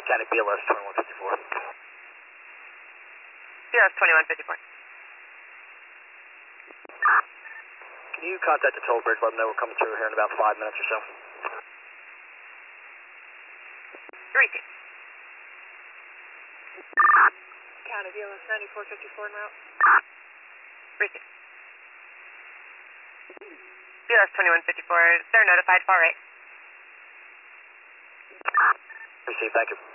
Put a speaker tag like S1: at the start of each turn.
S1: County BLS 2154.
S2: BLS 2154.
S1: Can you contact the toll bridge, let them know we're coming through here in about 5 minutes or so?
S2: 3-2.
S3: County BLS 9454 en route.
S2: 3-2. BLS 2154, they're notified, far right.
S1: Received, thank you.